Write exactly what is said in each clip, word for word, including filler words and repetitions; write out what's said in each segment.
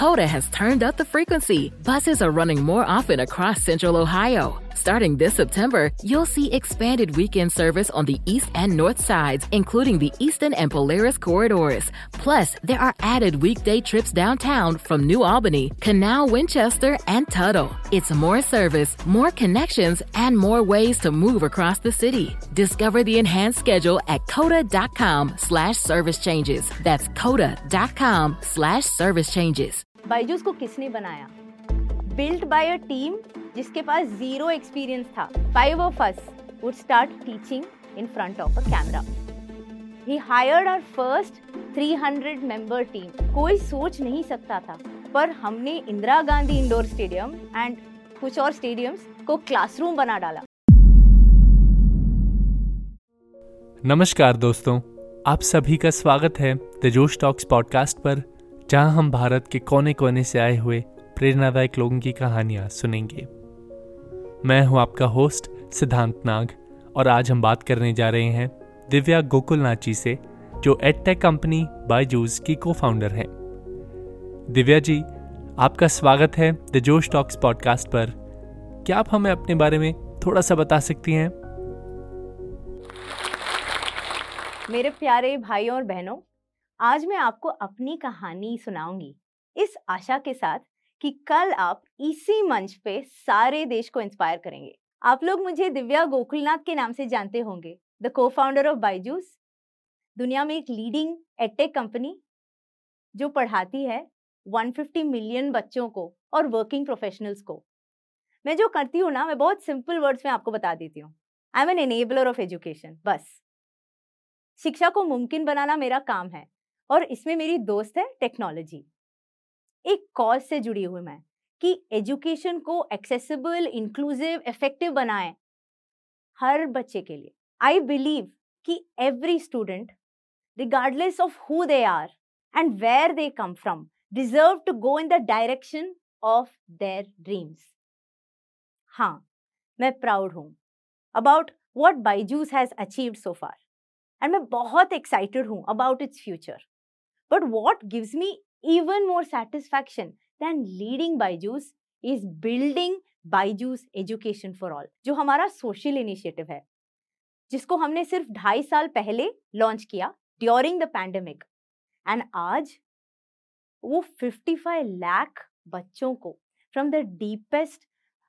Coda has turned up the frequency. Buses are running more often across Central Ohio. Starting this September, you'll see expanded weekend service on the east and north sides, including the Eastern and Polaris corridors. Plus, there are added weekday trips downtown from New Albany, Canal, Winchester, and Tuttle. It's more service, more connections, and more ways to move across the city. Discover the enhanced schedule at coda.com slash service changes. That's coda.com slash service changes. Byju's को किसने बनाया? Built by a team जिसके पास zero experience था. Five of us would start teaching in front of a camera. He hired our first three hundred member team. कोई सोच नहीं सकता था, पर हमने Indira Gandhi indoor stadium and कुछ और स्टेडियम्स को क्लासरूम बना डाला. नमस्कार दोस्तों, आप सभी का स्वागत है द जोश टॉक्स पॉडकास्ट पर, जहां हम भारत के कोने कोने से आए हुए प्रेरणादायक लोगों की कहानियां सुनेंगे. मैं हूं आपका होस्ट सिद्धांत नाग और आज हम बात करने जा रहे हैं दिव्या गोकुलनाथ जी से, जो एडटेक कंपनी बायजूस की को फाउंडर हैं. दिव्या जी, आपका स्वागत है द जोश टॉक्स पॉडकास्ट पर. क्या आप हमें अपने बारे में थोड़ा सा बता सकती हैं? मेरे प्यारे भाइयों और बहनों, आज मैं आपको अपनी कहानी सुनाऊंगी, इस आशा के साथ कि कल आप इसी मंच पे सारे देश को इंस्पायर करेंगे. आप लोग मुझे दिव्या गोकुलनाथ के नाम से जानते होंगे, द को फाउंडर ऑफ बायजूस, दुनिया में एक लीडिंग एडटेक कंपनी जो पढ़ाती है एक सौ पचास मिलियन बच्चों को और वर्किंग प्रोफेशनल्स को. मैं जो करती हूँ ना, मैं बहुत सिंपल वर्ड्स में आपको बता देती हूँ. I am an enabler of education. बस शिक्षा को मुमकिन बनाना मेरा काम है, और इसमें मेरी दोस्त है टेक्नोलॉजी. एक कॉज से जुड़ी हुई मैं कि एजुकेशन को एक्सेसिबल, इंक्लूसिव, इफेक्टिव बनाएं हर बच्चे के लिए. आई बिलीव कि every student, regardless of who they are and where they come from, deserve to go in the direction of their dreams. हाँ, मैं प्राउड हूं about what Byju's has achieved so far, and मैं बहुत excited हूं about its future. But what gives me even more satisfaction than leading Byju's is building Byju's education for all, जो हमारा social initiative है, जिसको हमने सिर्फ ढाई साल पहले लॉन्च किया ड्यूरिंग द पैंडेमिक. एंड आज वो पचपन लाख बच्चों को from the deepest,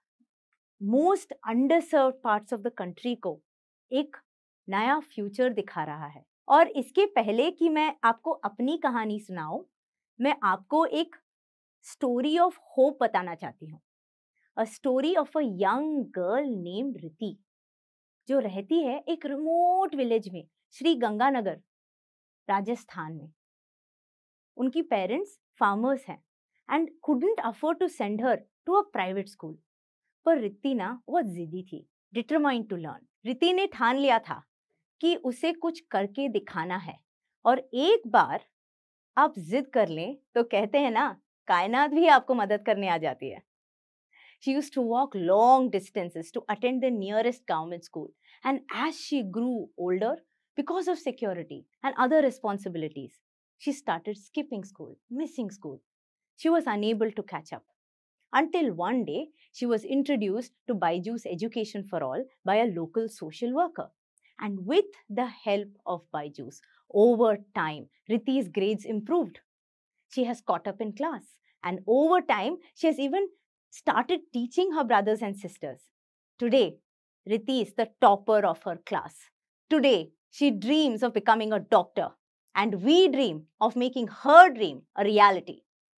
most underserved parts of the country को एक नया फ्यूचर दिखा रहा है. और इसके पहले कि मैं आपको अपनी कहानी सुनाऊं, मैं आपको एक स्टोरी ऑफ होप बताना चाहती हूँ. A story of a young girl named Riti, जो रहती है एक रिमोट विलेज में, श्री गंगानगर, राजस्थान में. उनकी पेरेंट्स फार्मर्स हैं and couldn't afford to send her to a private school. पर रिति ना बहुत जिद्दी थी, डिटरमाइंड टू लर्न. रिति ने ठान लिया था कि उसे कुछ करके दिखाना है, और एक बार आप जिद कर लें तो कहते हैं ना, कायनात भी आपको मदद करने आ जाती है. She used to walk long distances to attend the nearest government school, and as she grew older, because of security and other responsibilities, she started skipping school, missing school. She was unable to catch up, until one day she was introduced to Baijus Education for All by a local social worker. And with the help of Baijus, over time, Riti's grades improved. She has caught up in class, and over time, she has even started teaching her brothers and sisters. Today, Riti is the topper of her class. Today, she dreams of becoming a doctor, and we dream of making her dream a reality.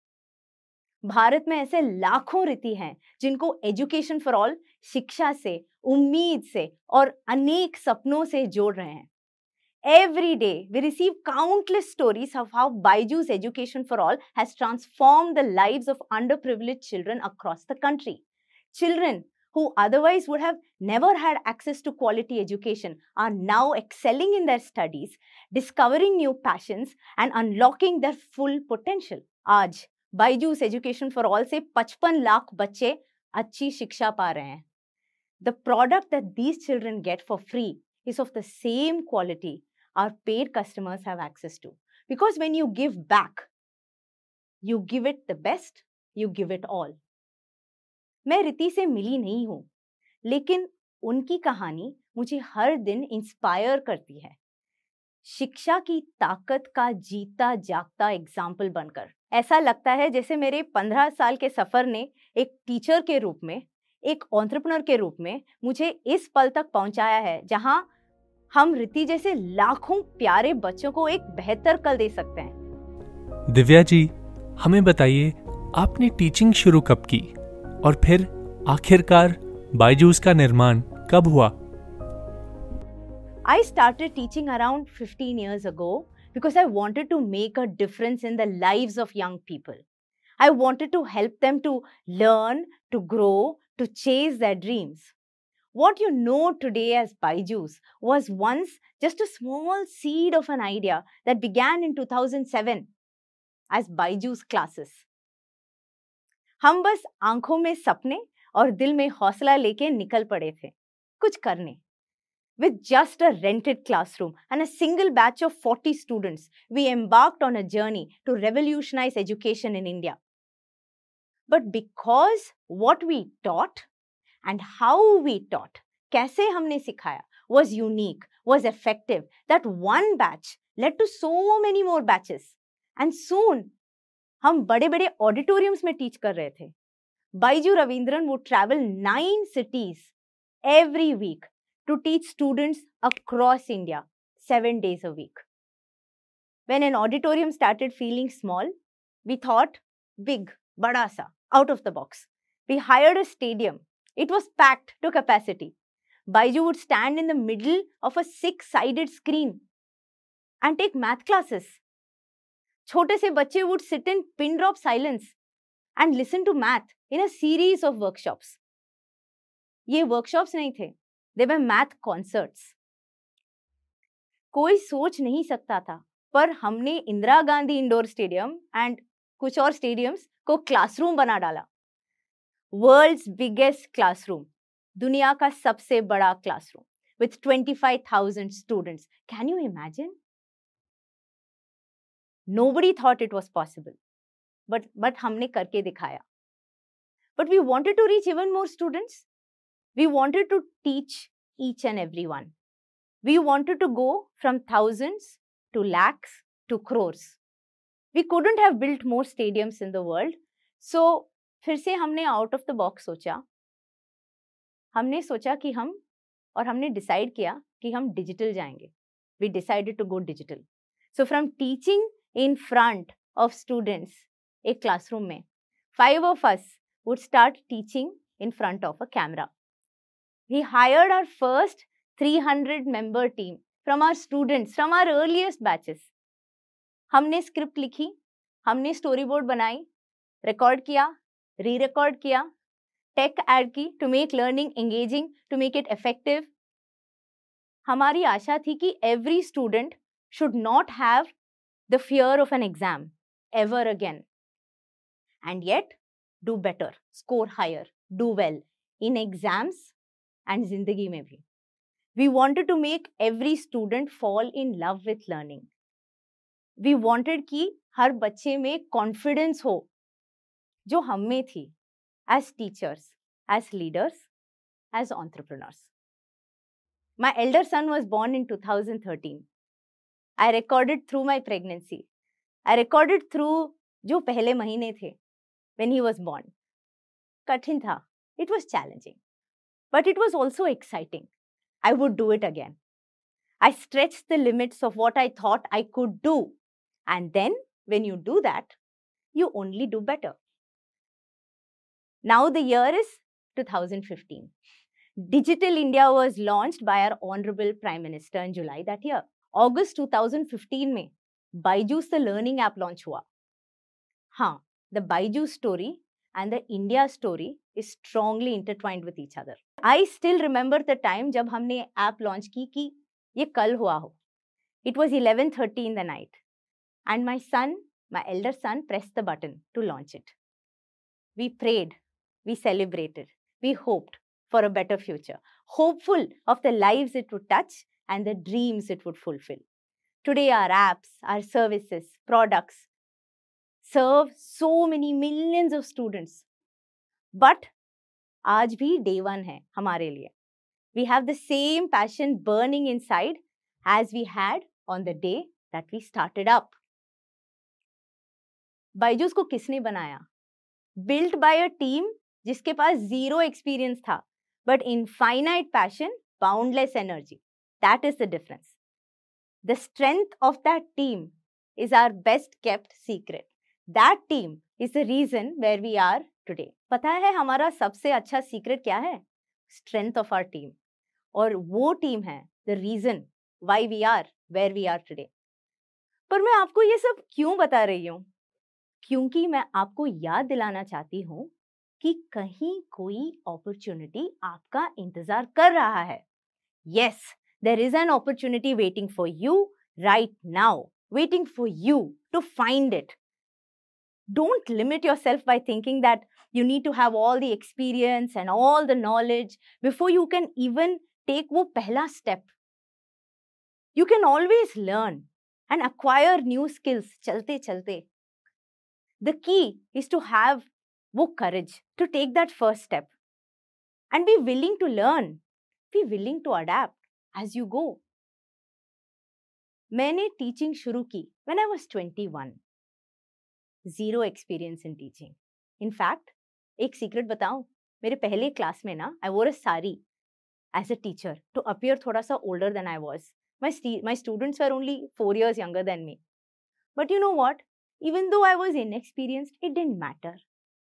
Bharat में ऐसे लाखों रिति हैं जिनको education for all शिक्षा से, उम्मीद से और अनेक सपनों से जोड़ रहे हैं. Every day we receive countless stories of how Baijus Education for All has transformed the lives of underprivileged children across the country. Children who otherwise would have never had access to quality education are now excelling in their studies, discovering new passions and unlocking their full potential. आज Byju's education for all से पचपन लाख बच्चे अच्छी शिक्षा पा रहे हैं. The product that these children get for free is of the same quality our paid customers have access to. Because when you give back, You give it the best, you give it all. मैं रिति से मिली नहीं हूँ, लेकिन उनकी कहानी मुझे हर दिन इंस्पायर करती है, शिक्षा की ताकत का जीता जागता एग्जाम्पल बनकर। ऐसा लगता है जैसे मेरे पंद्रह साल के सफर ने एक टीचर के रूप में, एक एंटरप्रेन्योर के रूप में मुझे इस पल तक पहुंचाया है जहां हम रिति जैसे लाखों प्यारे बच्चों को एक बेहतर कल दे सकते हैं। दिव्या जी, हमें बताइए आपने टीचिंग शुरू कब की और फिर आखिरकार बायजूस का निर्माण कब हुआ? I started teaching around fifteen years ago because I wanted to make a difference in the lives of young people. I wanted to help them to learn, to grow, to chase their dreams. What you know today as Byju's was once just a small seed of an idea that began in two thousand seven as Byju's classes. हम बस आंखों में सपने और दिल में हौसला लेके निकल पड़े थे कुछ करने. With just a rented classroom and a single batch of forty students, we embarked on a journey to revolutionize education in India. But because what we taught and how we taught, कैसे हमने सिखाया, was unique, was effective, that one batch led to so many more batches. And soon, हम बड़े बड़े auditoriums में teach कर रहे थे. Baiju Ravindran would travel nine cities every week to teach students across India, seven days a week. When an auditorium started feeling small, we thought big, bada sa, out of the box. We hired a stadium. It was packed to capacity. Baiju would stand in the middle of a six-sided screen and take math classes. छोटे से बच्चे would sit in pin drop silence and listen to math in a series of workshops. ये workshops नहीं थे. They were math concerts. कोई सोच नहीं सकता था, पर हमने Indira Gandhi indoor stadium and कुछ और स्टेडियम्स को क्लासरूम बना डाला. वर्ल्ड्स बिगेस्ट क्लासरूम, दुनिया का सबसे बड़ा classroom with twenty-five thousand students. Can you imagine? Nobody thought it was possible, but but हमने करके दिखाया. But we wanted to reach even more students. We wanted to teach each and every one. We wanted to go from thousands to lakhs to crores. We couldn't have built more stadiums in the world. So, फिर से हमने out of the box सोचा. हमने सोचा कि हम और हमने decide किया कि हम digital जाएंगे. We decided to go digital. So, from teaching in front of students, एक classroom में, five of us would start teaching in front of a camera. We hired our first three hundred member team from our students, from our earliest batches. हमने script लिखी, हमने storyboard बनाई, record किया, re-record किया, tech add की to make learning engaging, to make it effective. हमारी आशा थी कि every student should not have the fear of an exam ever again. And yet, do better, score higher, do well in exams and zindagi mein bhi. We wanted to make every student fall in love with learning. We wanted कि हर बच्चे में confidence हो, जो हम में थी, as teachers, as leaders, as entrepreneurs. My elder son was born in two thousand thirteen. I recorded through my pregnancy. I recorded through जो पहले महीने थे, when he was born. कठिन था. It was challenging. But it was also exciting. I would do it again. I stretched the limits of what I thought I could do. And then, when you do that, you only do better. Now the year is two thousand fifteen. Digital India was launched by our Honorable Prime Minister in July that year. August two thousand fifteen में Byju's the learning app launch हुआ. हाँ, the Byju story and the India story is strongly intertwined with each other. I still remember the time जब हमने app launch की कि ये कल हुआ हो. It was eleven thirty in the night, and my son, my elder son, pressed the button to launch it. We prayed, we celebrated, we hoped for a better future, hopeful of the lives it would touch and the dreams it would fulfill. Today, our apps, our services, products, serve so many millions of students. But आज भी day one है हमारे लिए. We have the same passion burning inside as we had on the day that we started up. Byju's को किसने बनाया? Built by a team जिसके पास zero experience था, but infinite passion, boundless energy. That is the difference. The strength of that team is our best kept secret. That team is the reason where we are today. पता है हमारा सबसे अच्छा secret क्या है? Strength of our team. और वो team है the reason why we are where we are today. पर मैं आपको ये सब क्यों बता रही हूँ? क्योंकि मैं आपको याद दिलाना चाहती हूँ कि कहीं कोई opportunity आपका इंतजार कर रहा है. Yes, there is an opportunity waiting for you right now, waiting for you to find it. Don't limit yourself by thinking that you need to have all the experience and all the knowledge before you can even take वो पहला step. You can always learn and acquire new skills चलते चलते. The key is to have वो courage to take that first step and be willing to learn, be willing to adapt as you go. मैंने teaching शुरू की when I was twenty-one. Zero experience in teaching. In fact, एक secret बताऊं, मेरे पहले class में ना I wore a sari as a teacher to appear थोड़ा सा older than I was. My st- my students were only four years younger than me. But you know what? Even though I was inexperienced, it didn't matter.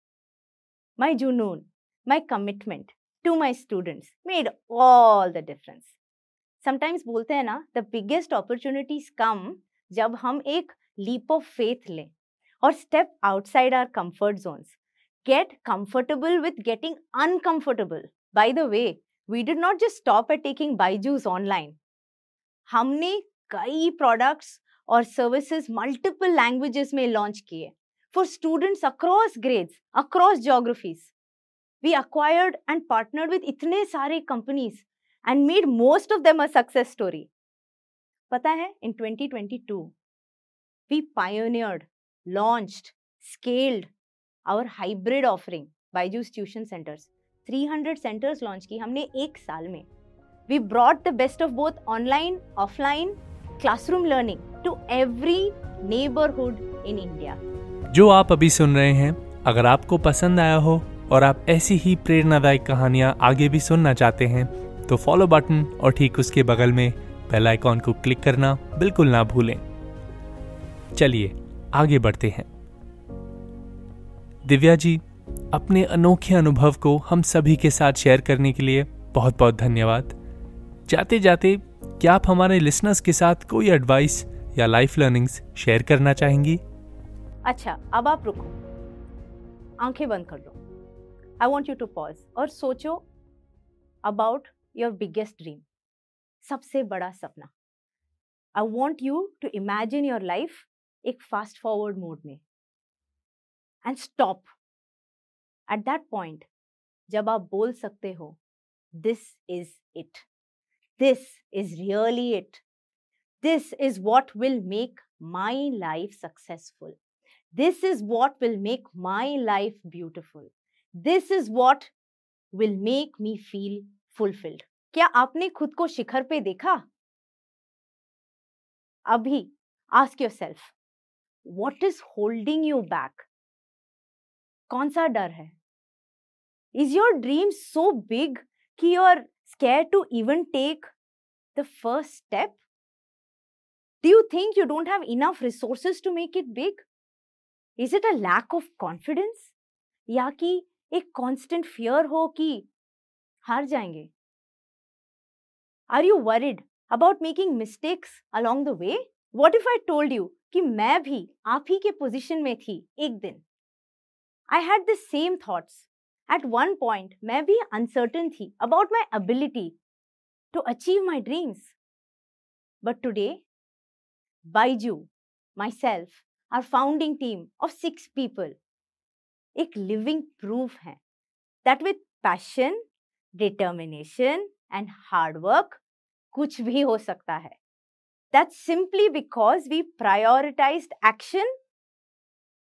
My junoon, my commitment to my students made all the difference. Sometimes बोलते हैं ना, the biggest opportunities come जब हम एक leap of faith लें और step outside our comfort zones. Get comfortable with getting uncomfortable. By the way, we did not just stop at taking Byju's online. हमने कई products और services multiple languages में launch किए for students across grades, across geographies. We acquired and partnered with इतने सारे companies and made most of them a success story. पता है, in twenty twenty-two, we pioneered, launched, scaled our hybrid offering, Byju's Tuition Centers. three hundred centers launch की हमने एक साल में. We brought the best of both online, offline, classroom learning to every neighborhood in India. जो आप अभी सुन रहे हैं, अगर आपको पसंद आया हो और आप ऐसी ही प्रेरणादायक कहानियाँ आगे भी सुनना चाहते हैं, तो फॉलो बटन और ठीक उसके बगल में बेल आइकॉन को क्लिक करना बिल्कुल ना भूलें. चलिए आगे बढ़ते हैं. दिव्या जी, अपने अनोखे अनुभव को हम सभी के साथ शेयर करने के लिए बहुत बहुत धन्यवाद. जाते जाते क्या आप हमारे लिसनर्स के साथ कोई एडवाइस या लाइफ लर्निंग्स शेयर करना चाहेंगी? अच्छा, अब आप रुको, आंखें बंद कर लो. I want you to pause और सोचो अबाउट योर बिगेस्ट ड्रीम, सबसे बड़ा सपना. I want you to imagine your life एक फास्ट फॉरवर्ड मोड में and stop at that point जब आप बोल सकते हो, this is it, this is really it, this is what will make my life successful, this is what will make my life beautiful, this is what will make me feel fulfilled. क्या आपने खुद को शिखर पे देखा? अभी ask yourself, what is holding you back? कौन सा डर है? Is your dream so big कि you are scared to even take the first step? Do you think you don't have enough resources to make it big? Is it a lack of confidence, या कि एक constant fear हो कि हार जाएंगे? Are you worried about making mistakes along the way? What if I told you कि मैं भी आप ही के पोजीशन में थी एक दिन? I had the same thoughts. At one point, मैं भी uncertain थी about my ability to achieve my dreams. But today, Byju, myself, our founding team of six people, एक living proof है that with passion, determination and hard work, कुछ भी हो सकता है. That's simply because we prioritized action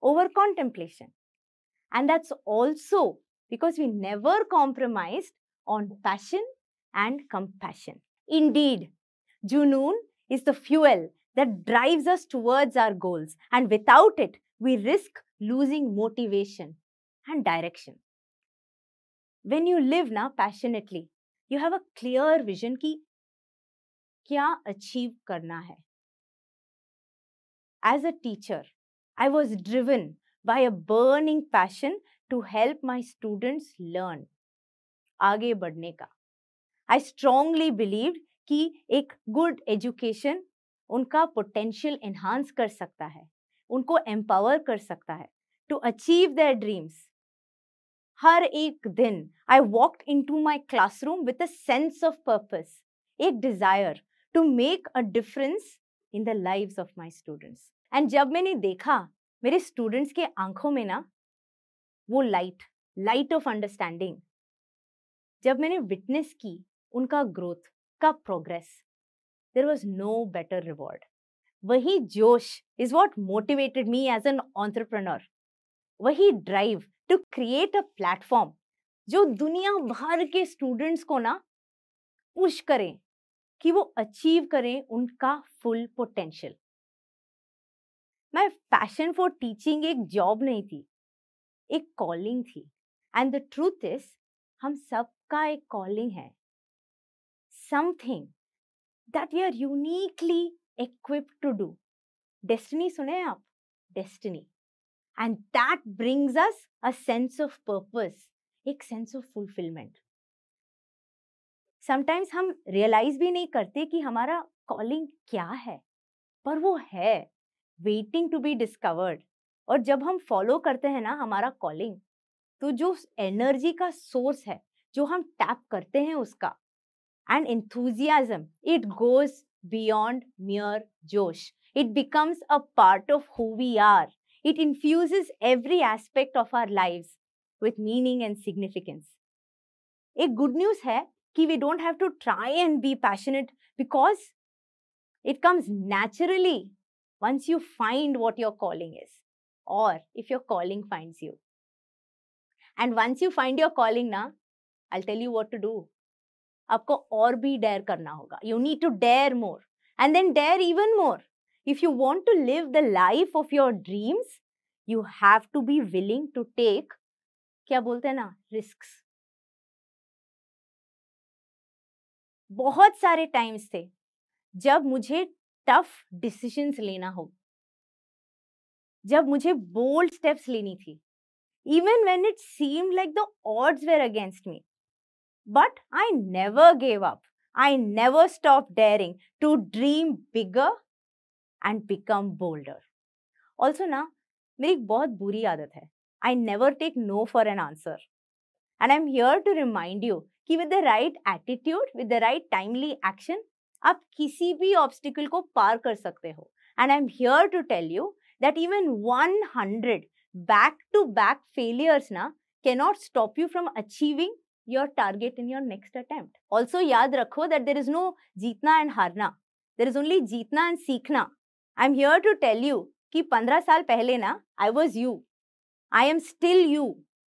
over contemplation. And that's also because we never compromised on passion and compassion. Indeed, Junoon is the fuel that drives us towards our goals, and without it, we risk losing motivation and direction. When you live na passionately, you have a clear vision कि क्या achieve करना है. As a teacher, I was driven by a burning passion to help my students learn, आगे बढ़ने का. I strongly believed कि एक good education उनका potential enhance कर सकता है, उनको empower कर सकता है to achieve their dreams. हर एक दिन I walked into my classroom with a sense of purpose, एक desire to make a difference in the lives of my students. And जब मैंने देखा मेरे students के आंखों में ना वो light, light of understanding, जब मैंने witness की उनका growth का progress, there was no better reward. वही जोश is what motivated me as an entrepreneur. वही drive to create a platform जो दुनिया भर के students को ना push करें कि वो achieve करें उनका full potential. My passion for teaching एक job नहीं थी, एक calling थी. And the truth is, हम सबका एक calling है. Something that we are uniquely equipped to do. Destiny सुने हैं आप? Destiny. And that brings us a sense of purpose, एक sense of fulfillment. Sometimes हम realize भी नहीं करते कि हमारा calling क्या है, पर वो है, waiting to be discovered. और जब हम follow करते हैं ना हमारा calling, तो जो energy का source है, जो हम tap करते हैं उसका, and enthusiasm, it goes beyond mere josh. It becomes a part of who we are. It infuses every aspect of our lives with meaning and significance. एक good news है कि we don't have to try and be passionate because it comes naturally once you find what your calling is, or if your calling finds you. And once you find your calling na, I'll tell you what to do. आपको और भी dare करना होगा. You need to dare more and then dare even more. If you want to live the life of your dreams, you have to be willing to take, क्या बोलते हैं ना, risks. बहुत सारे times थे जब मुझे tough decisions लेना हो, जब मुझे bold steps लेनी थी, even when it seemed like the odds were against me. But I never gave up. I never stopped daring to dream bigger and become bolder. Also ना, मेरी एक बहुत बुरी आदत है. I never take no for an answer. And I'm here to remind you कि with the right attitude, with the right timely action, आप किसी भी obstacle को पार कर सकते हो. And I'm here to tell you that even one hundred back-to-back failures ना cannot stop you from achieving your target in your next attempt. Also याद रखो that there is no जीतना and हारना. There is only जीतना and सीखना. I'm here to tell you कि पंद्रह साल पहले ना I was you. I am still you.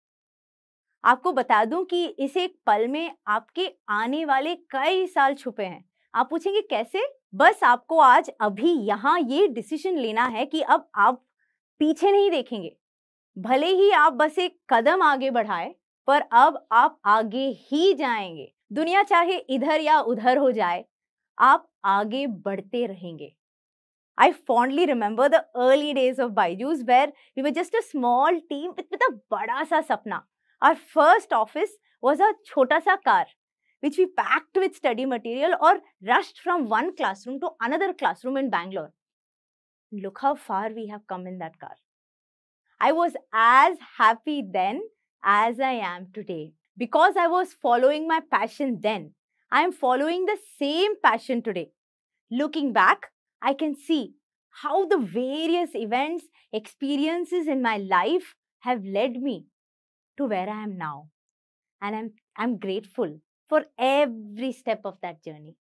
आपको बता दूं कि इस एक पल में आपके आने वाले कई साल छुपे हैं. आप पूछेंगे कैसे? बस आपको आज अभी यहाँ ये डिसीजन लेना है कि अब आप पीछे नहीं देखेंगे. भले ही आप बस एक कदम आगे बढ़ाए, पर अब आप आगे ही जाएंगे. दुनिया चाहे इधर या उधर हो जाए, आप आगे बढ़ते रहेंगे. I fondly remember the early days of Byju's where we were just a small team with, with a bada sa sapna. Our first office was a chota sa car, which we packed with study material or rushed from one classroom to another classroom in Bangalore. Look how far we have come in that car. I was as happy then as I am today. Because I was following my passion then, I am following the same passion today. Looking back, I can see how the various events, experiences in my life have led me to where I am now. And I'm, I'm grateful for every step of that journey.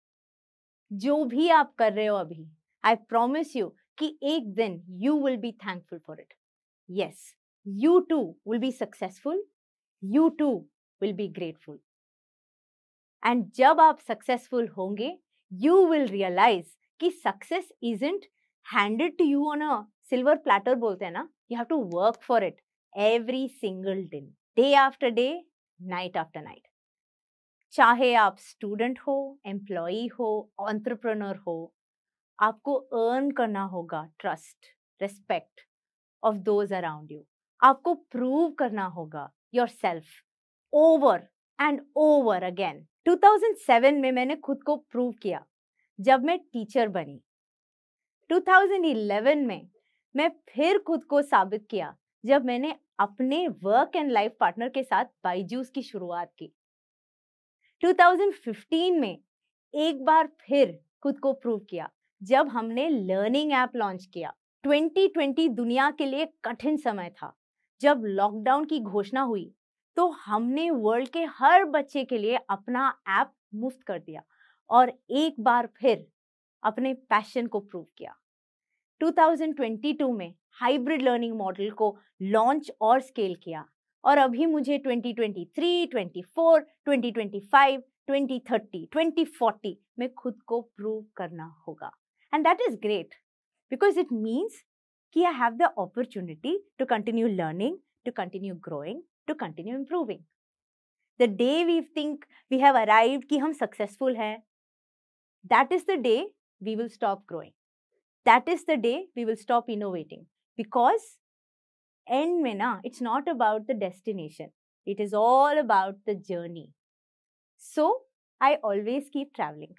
जो भी आप कर रहे हो अभी, I promise you कि एक दिन you will be thankful for it. yes, you too will be successful, you too will be grateful. And जब आप successful होंगे, you will realize कि success isn't handed to you on a silver platter बोलते हैं ना, you have to work for it every single day, day after day, night after night. चाहे आप student हो, employee हो, entrepreneur हो, आपको earn करना होगा trust, respect of those around you. आपको prove करना होगा yourself over and over again. two thousand seven में मैंने खुद को prove किया जब मैं टीचर बनी. two thousand eleven में मैं फिर खुद को साबित किया जब मैंने अपने वर्क एंड लाइफ पार्टनर के साथ बायजूस की शुरुआत की. two thousand fifteen में एक बार फिर खुद को प्रूव किया जब हमने लर्निंग ऐप लॉन्च किया. twenty twenty दुनिया के लिए कठिन समय था. जब लॉकडाउन की घोषणा हुई तो हमने वर्ल्ड के हर बच्चे के लिए अपना ऐप मुफ्त कर दिया और एक बार फिर अपने पैशन को प्रूव किया. two thousand twenty-two में हाइब्रिड लर्निंग मॉडल को लॉन्च और स्केल किया और अभी मुझे twenty twenty-three, twenty-four, twenty twenty-five, twenty thirty, twenty forty में खुद को प्रूव करना होगा. And that is great because it means कि I have the opportunity to continue learning, to continue growing, to continue improving. The day we think we have arrived कि हम successful हैं, that is the day we will stop growing. That is the day we will stop innovating. Because end में ना, it's not about the destination. It is all about the journey. So I always keep traveling.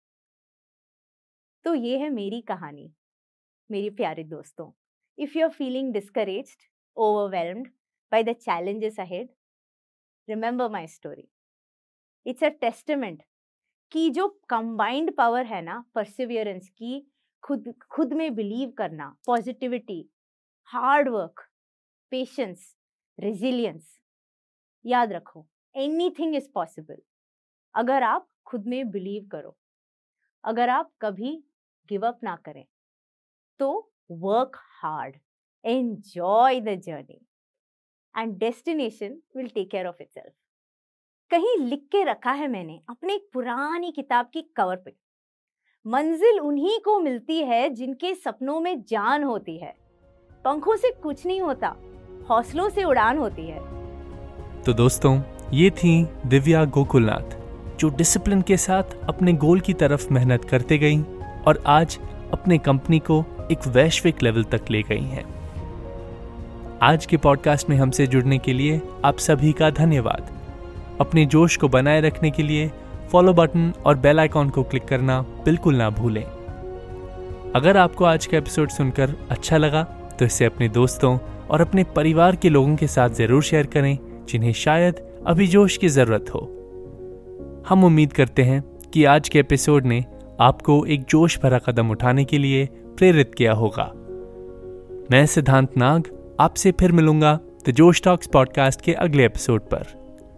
तो ये है मेरी कहानी, मेरे प्यारे दोस्तों. If you are feeling discouraged, overwhelmed by the challenges ahead, remember my story. It's a testament कि जो combined power है ना, perseverance की, खुद खुद में believe करना, positivity, hard work, patience, resilience. याद रखो, anything is possible. अगर आप खुद में believe करो, अगर आप कभी give up ना करें, तो work hard, enjoy the journey, and destination will take care of itself. कहीं लिख के रखा है मैंने अपने एक पुरानी किताब की कवर पे, मंजिल उन्हीं को मिलती है जिनके सपनों में जान होती है. पंखों से कुछ नहीं होता, हौसलों से उड़ान होती है. तो दोस्तों, ये थी दिव्या गोकुलनाथ, जो डिसिप्लिन के साथ अपने गोल की तरफ मेहनत करते गईं और आज अपने कंपनी को एक वैश्विक लेवल तक ले गई हैं. आज के पॉडकास्ट में हमसे जुड़ने के लिए आप सभी का धन्यवाद. अपने जोश को बनाए रखने के लिए फॉलो बटन और बेल आइकॉन को क्लिक करना बिल्कुल ना भूलें. अगर आपको आज का एपिसोड सुनकर अच्छा लगा तो इसे अपने दोस्तों और अपने परिवार के लोगों के साथ जरूर शेयर करें जिन्हें शायद अभी जोश की जरूरत हो. हम उम्मीद करते हैं कि आज के एपिसोड ने आपको एक जोश भरा कदम उठाने के लिए प्रेरित किया होगा. मैं सिद्धांत नाग आपसे फिर मिलूंगा द जोश टॉक्स पॉडकास्ट के अगले एपिसोड पर.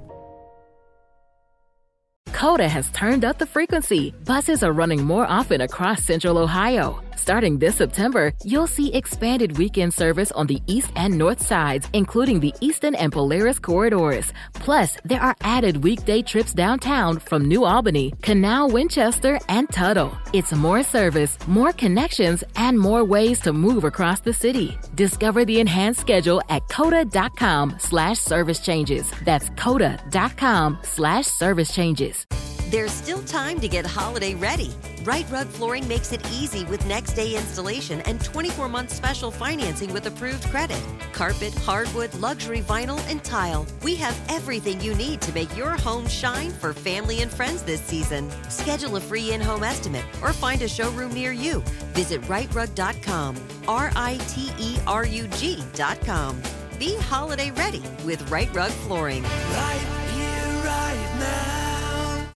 Coda has turned up the frequency. Buses are running more often across Central Ohio. Starting this September, you'll see expanded weekend service on the east and north sides, including the Eastern and Polaris corridors. Plus, there are added weekday trips downtown from New Albany, Canal, Winchester, and Tuttle. It's more service, more connections, and more ways to move across the city. Discover the enhanced schedule at coda.com slash service changes. That's coda.com slash service changes. There's still time to get holiday ready. Right Rug Flooring makes it easy with next day installation and twenty-four month special financing with approved credit. Carpet, hardwood, luxury vinyl, and tile. We have everything you need to make your home shine for family and friends this season. Schedule a free in-home estimate or find a showroom near you. Visit right rug dot com. R I T E R U G dot com. Be holiday ready with Right Rug Flooring. Right.